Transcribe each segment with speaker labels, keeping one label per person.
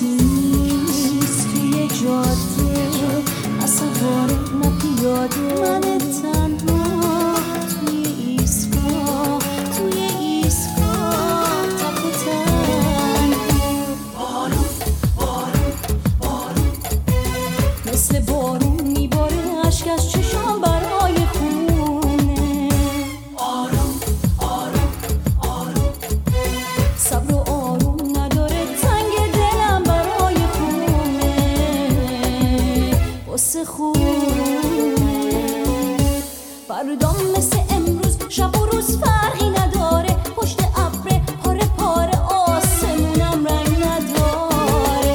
Speaker 1: کسی نیست توی جاده، نه سواره نه پیاده، من تنها توی ایستگاه، توی ایستگاه تک و تنها. بارون بارون بارون مثل بارون میباره اشک از چشام برای خونه. آروم آروم آروم صبر و آروم نداره تنگ دلم برای خونه واسه خونه. فردام مثل امروز شب و روز فرقی نداره، پشت ابر پاره پاره آسمونم رنگ نداره.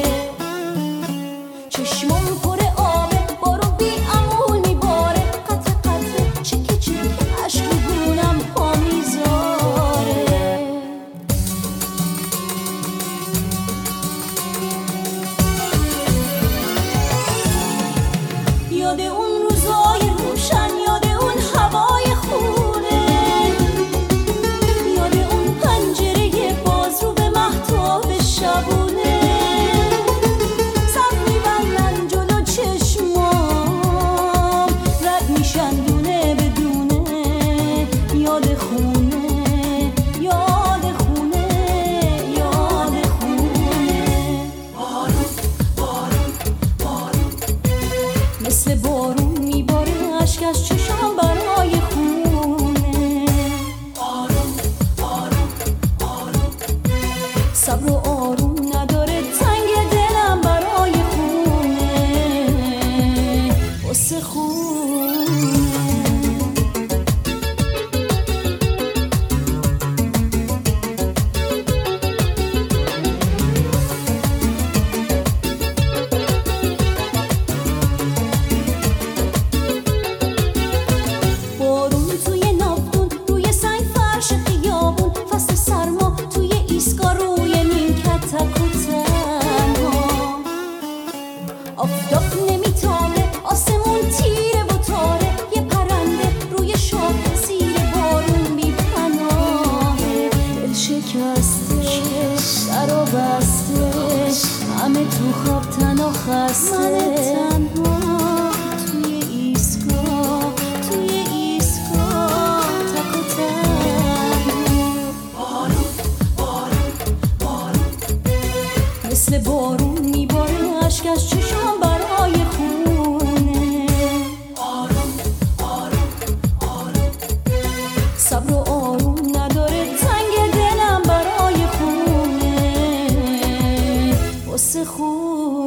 Speaker 1: چشمام پر آبه بارون بی امول میباره، قطره قطره چکه چکه اشک رو گونم پا میذاره. یاد اون روزای روشن، یاد اون هوای خونه، یاد اون پنجره باز رو به مهتاب شبونه. صف میبندن جلو چشمام، رد میشن دونه به دونه. یاد خونه یاد خونه یاد خونه. بارون بارون بارون مثل بارون میباره اشک از چشام برای خونه. آروم آروم آروم صبر و آروم نداره تنگ دلم برای خونه واسه خونه. بارون توی ناودون روی سنگ فرش خیابون، فصل سرما توی ایستگاه روی نیمکت تک و تنها. آفتاب نمیتابه آسمون تیره و تاره، یه پرنده روی شاخه زیر بارون بی پناهه. دل شکسته در و بسته همه تو خواب تنها خسته. من تنها توی ایستگاه، توی ایستگاه تک و تنها. بارون بارون بارون مثل بارون میباره اشک از چشام برای خونه. آروم آروم آروم صبر و آروم نداره تنگ دلم برای خونه واسه خونه.